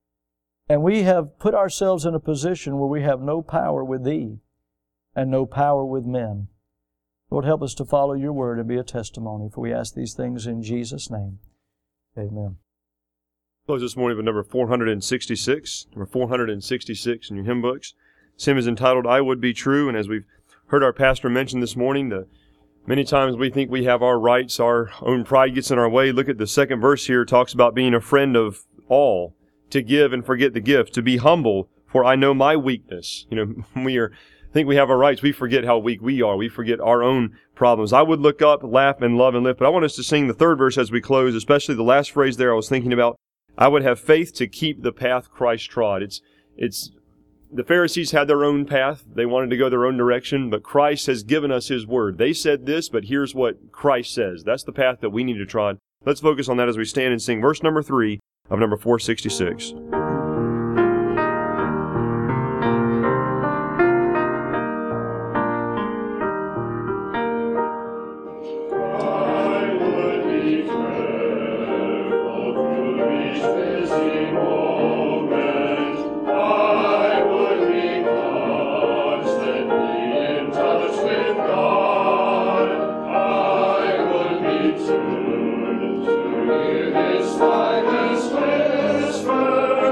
And we have put ourselves in a position where we have no power with Thee and no power with men. Lord, help us to follow your word and be a testimony, for we ask these things in Jesus' name. Amen. Close this morning with number four hundred sixty-six. Number four hundred sixty-six in your hymn books. This hymn is entitled, I Would Be True, and as we've heard our pastor mention this morning, the many times we think we have our rights, our own pride gets in our way. Look at the second verse here. It talks about being a friend of all, to give and forget the gift, to be humble, for I know my weakness. You know, we are think we have our rights, we forget how weak we are. We forget our own problems. I would look up, laugh, and love and lift. But I want us to sing the third verse as we close, especially the last phrase there I was thinking about. I would have faith to keep the path Christ trod. It's, it's, the Pharisees had their own path. They wanted to go their own direction, but Christ has given us His Word. They said this, but here's what Christ says. That's the path that we need to trod. Let's focus on that as we stand and sing verse number three of number four sixty-six. His life is whispered.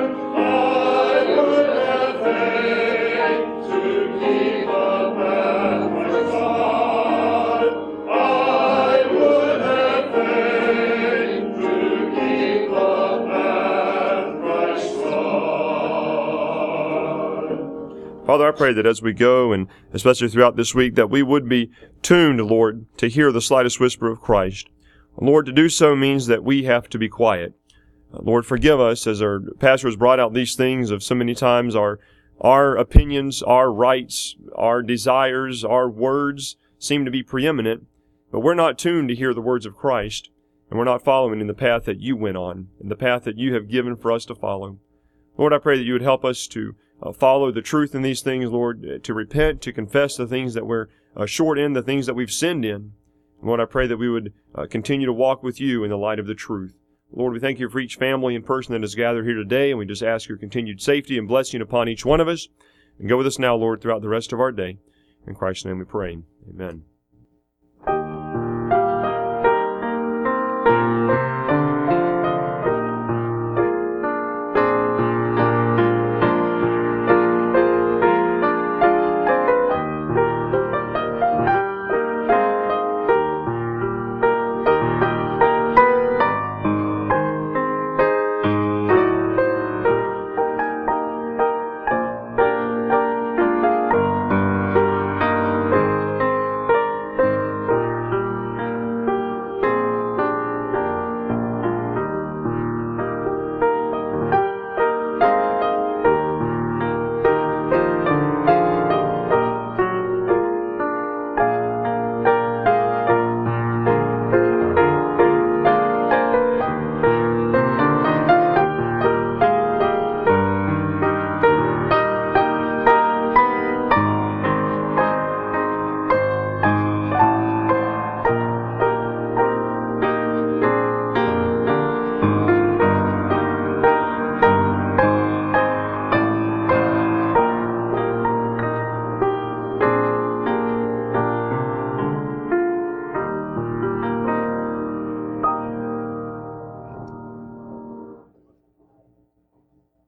Father, I pray that as we go, and especially throughout this week, that we would be tuned, Lord, to hear the slightest whisper of Christ. Lord, to do so means that we have to be quiet. Lord, forgive us as our pastor has brought out these things of so many times our our opinions, our rights, our desires, our words seem to be preeminent, but we're not tuned to hear the words of Christ, and we're not following in the path that you went on, in the path that you have given for us to follow. Lord, I pray that you would help us to uh, follow the truth in these things, Lord, to repent, to confess the things that we're uh, short in, the things that we've sinned in. Lord, I pray that we would uh, continue to walk with you in the light of the truth. Lord, we thank you for each family and person that has gathered here today, and we just ask your continued safety and blessing upon each one of us. And go with us now, Lord, throughout the rest of our day. In Christ's name we pray. Amen.